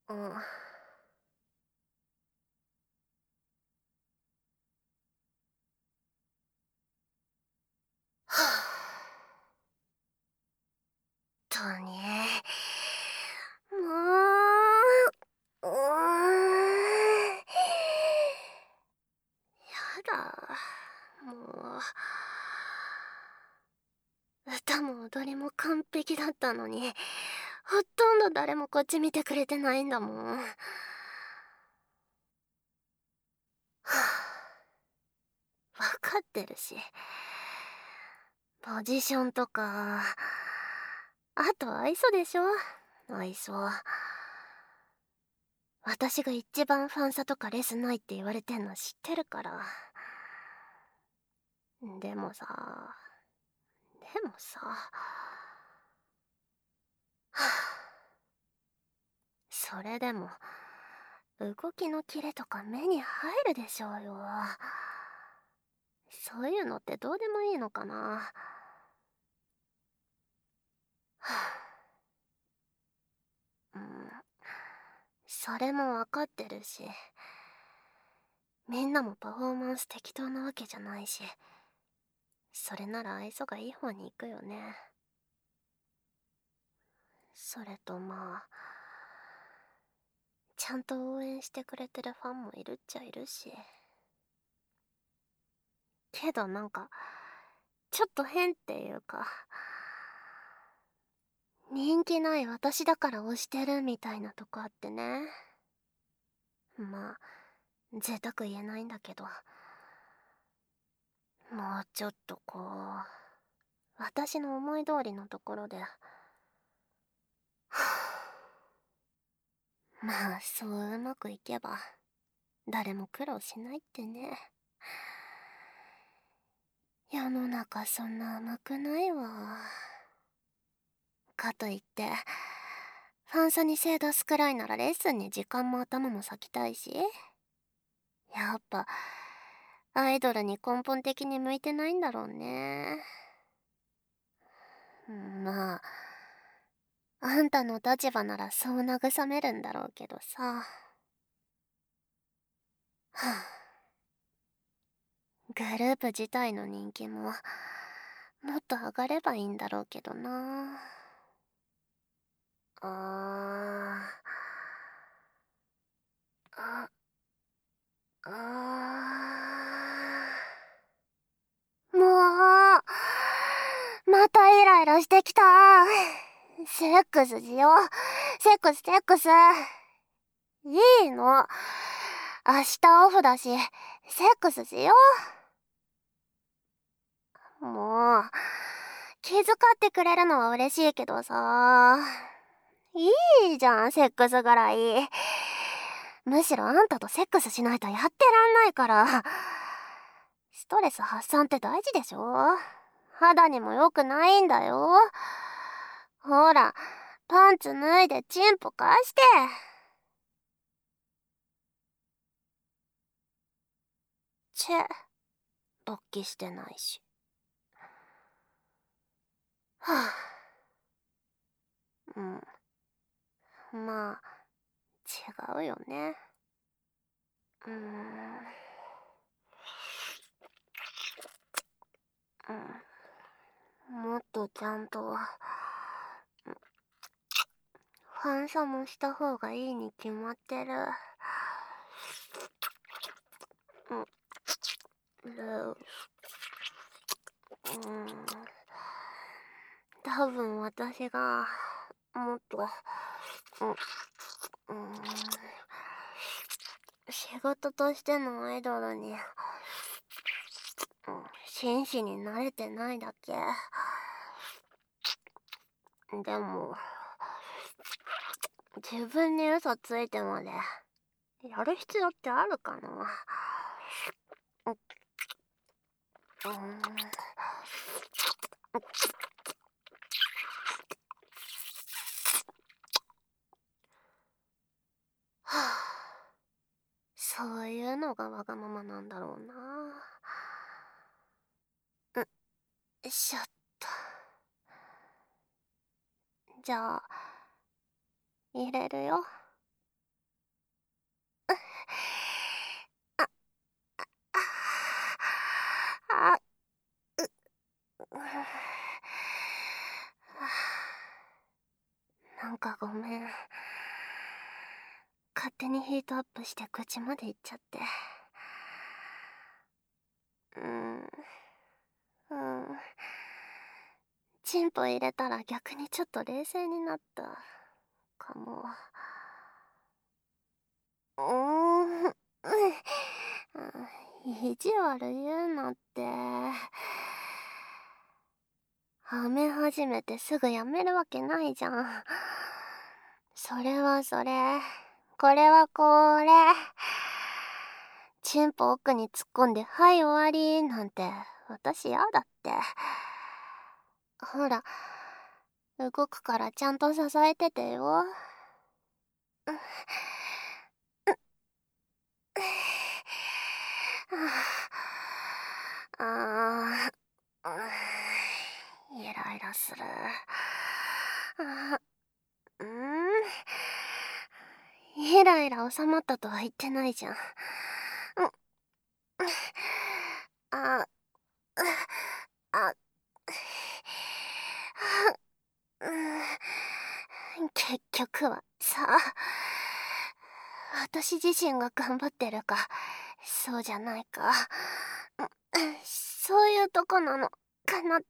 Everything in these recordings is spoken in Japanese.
うん。はぁに。もう、やだ。もう、歌も踊りも完璧だったのに、ほとんど誰もこっち見てくれてないんだもん。はぁ、わかってるし。ポジションとか、あと愛想でしょ。愛想。私が一番ファンサとかレスないって言われてんの知ってるから。でもさ、でもさ、はぁ、それでも、動きのキレとか目に入るでしょうよ。そういうのってどうでもいいのかな。はぁ、うん。それもわかってるし、みんなもパフォーマンス適当なわけじゃないし、それなら愛想がいい方に行くよね。それとまあ、ちゃんと応援してくれてるファンもいるっちゃいるし。けどなんか、ちょっと変っていうか、人気ない私だから推してるみたいなとこあってね。まあ、贅沢言えないんだけど、もうちょっとこう、私の思い通りのところで、まあ、そううまくいけば、誰も苦労しないってね。世の中そんな甘くないわ。かといって、ファンサに精出すくらいならレッスンに時間も頭も割きたいし、やっぱ、アイドルに根本的に向いてないんだろうね。まあ、あんたの立場ならそう慰めるんだろうけどさ。はあ、グループ自体の人気も、もっと上がればいいんだろうけどな。あー、あ、あー。もう、またイライラしてきた。セックスしよう。セックス、セックス。いいの。明日オフだし、セックスしよう。もう、気遣ってくれるのは嬉しいけどさ。いいじゃん、セックスぐらい。むしろあんたとセックスしないとやってらんないから。ストレス発散って大事でしょ。肌にも良くないんだよ。ほら、パンツ脱いでチンポ貸して。チェ、勃起してないし。はぁ、うん。まあ、違うよね。うーん。うん。もっとちゃんと、ファンサもした方がいいに決まってる。うん。うん。多分私が、もっと、うん、仕事としてのアイドルに、真摯になれてないだけ。でも、自分に嘘ついてまで、やる必要ってあるかな。うん。はあ、そういうのがわがままなんだろうな。しょっと。じゃあ、入れるよ。 あ、う、なんかごめん。勝手にヒートアップして口まで行っちゃって。うん。チンポ入れたら逆にちょっと冷静になったかも。うん。意地悪言うなって。はめ始めてすぐやめるわけないじゃん。それはそれ。これはこれ。チンポ奥に突っ込んで、はい終わりなんて、私やだって。ほら、動くからちゃんと支えててよ。ああ、イライラする。うん、イライラ収まったとは言ってないじゃん。あ、あ、結局はさ、私自身が頑張ってるか、そうじゃないか、そういうとこなのかなって。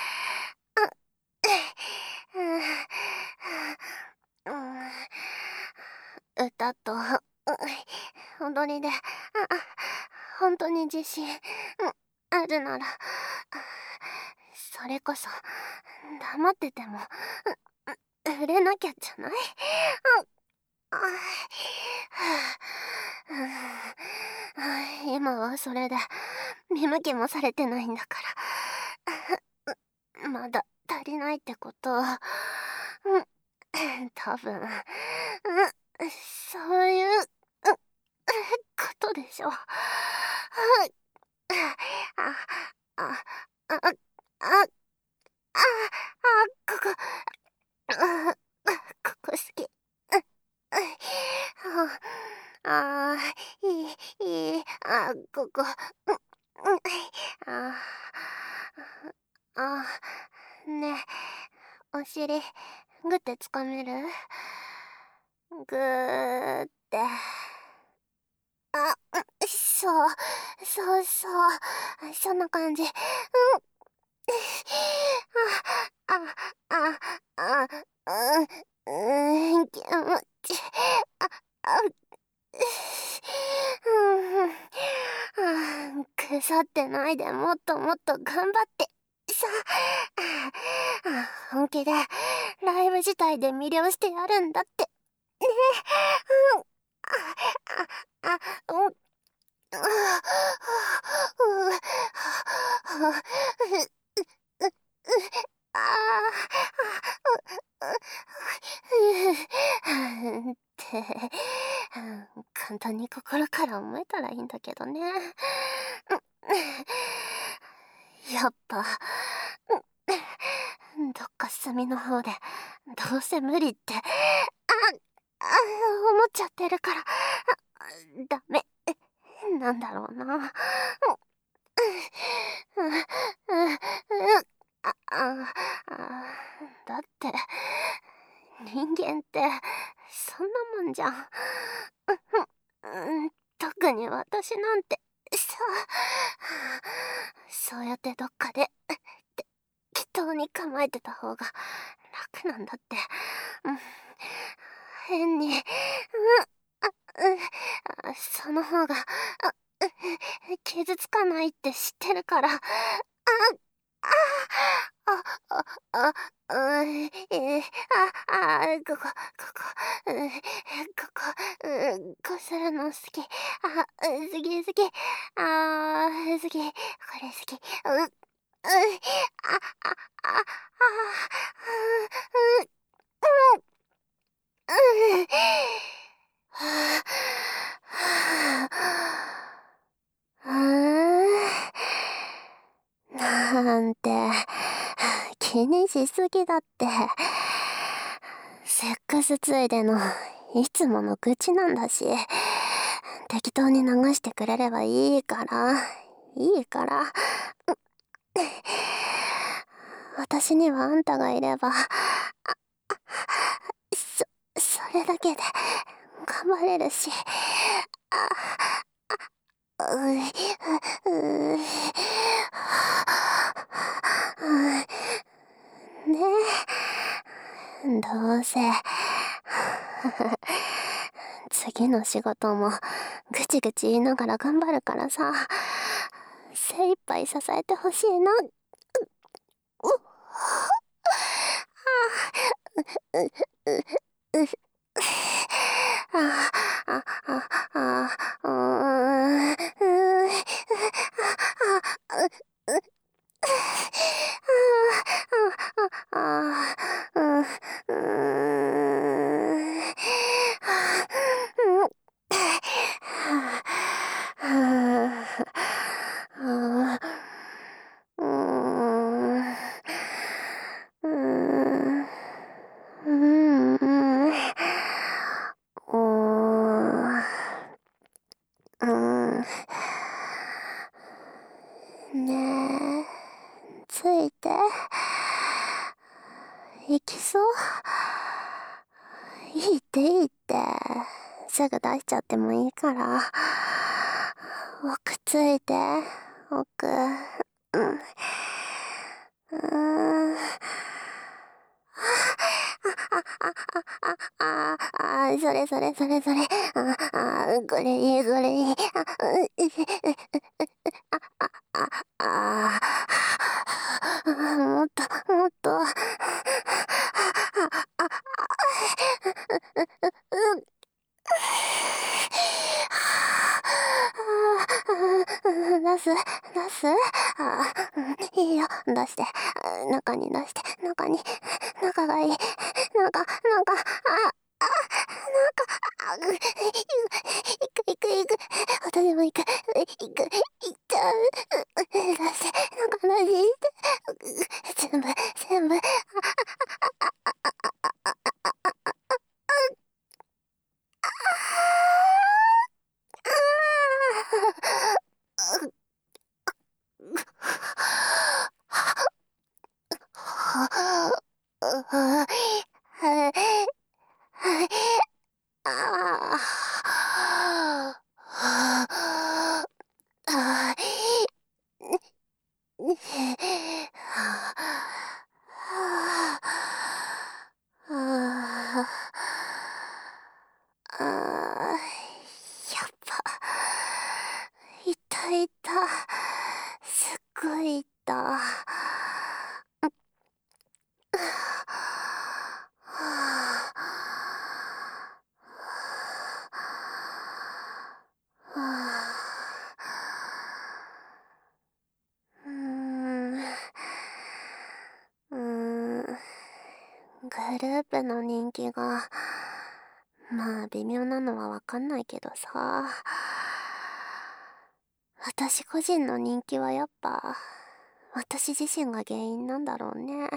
歌と踊りで本当に自信あるなら、それこそ黙ってても売れなきゃじゃない？今はそれで見向きもされてないんだから、まだ足りないってこと。多分、そういうことでしょ。あ、あ、あ、あ、あ、ここ、ここ好き。あいい、ここ、あ、ねえ、お尻、グってつかめる？ぐーって。そう、そんな感じ。気持ち、あ、腐ってないでもっともっと頑張ってさ、本気でライブ自体で魅了してやるんだってね。あ、あ、うん、って簡単に心から思えたらいいんだけどね。やっぱどっか隅の方でどうせ無理って思っちゃってるからダメなんだろうな。だって人間ってそんなもんじゃん。特に私なんてさ、そうやってどっかで適当に構えてた方が楽なんだって。変に、その方が傷つかないって知ってるから。あ、あ、あ、あ、ここ、こするの好き。好き好き。好き。これ好き。あ、なんて、気にしすぎだって。セックスついでのいつもの愚痴なんだし、 適当に流してくれればいいから、いいから。私にはあんたがいれば、それだけで頑張れるし。ううねえ、どうせ次の仕事もぐちぐち言いながら頑張るからさ、精一杯支えてほしいな。ねえ、ついていきそう？いいっていいって、すぐ出しちゃってもいいから。奥ついて、奥。それそれそれそれ。これいい、これいい。もっと、もっと。出す出す。いいよ、出して。中に出して。中がいい。中、行く。私も行く。行っちゃう。出して、中出して。全部。やっぱ、痛い。すっごい痛。うーん。グループの人気が、まあ微妙なのはわかんないけどさ。私個人の人気はやっぱ、私自身が原因なんだろうね。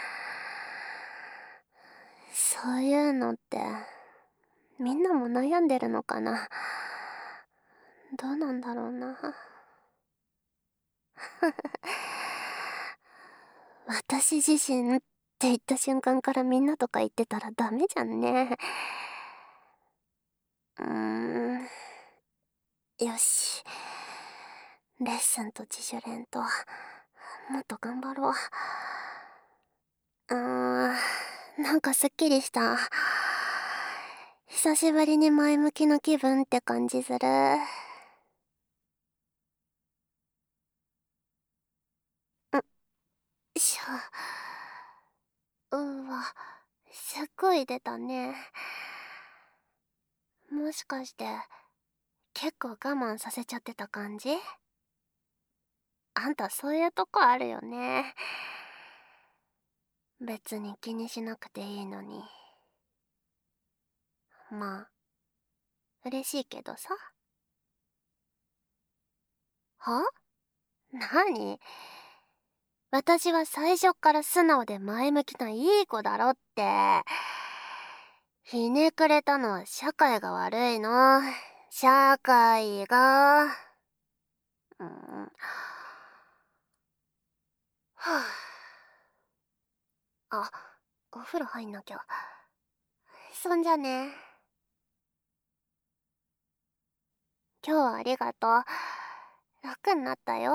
そういうのって、みんなも悩んでるのかな。どうなんだろうな。私自身って言った瞬間からみんなとか言ってたらダメじゃんね。よし。レッスンと自主練と、もっと頑張ろう。なんかすっきりした。久しぶりに前向きな気分って感じする。しょ。すっごい出たね。もしかして、結構我慢させちゃってた感じ？あんたそういうとこあるよね。別に気にしなくていいのに。まあ、嬉しいけどさ。は？なに？私は最初っから素直で前向きないい子だろって。ひねくれたのは社会が悪いの。 社会が、うん、はあ、お風呂入んなきゃ。そんじゃね。今日はありがとう。楽になったよ。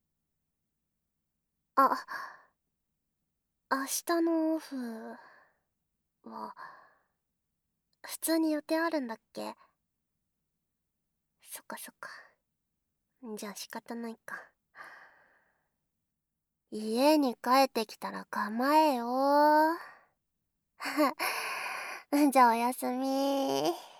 あ、明日のオフは、普通に予定あるんだっけ？そっかそっか。じゃあ仕方ないか。家に帰ってきたら構えよ。じゃあおやすみ。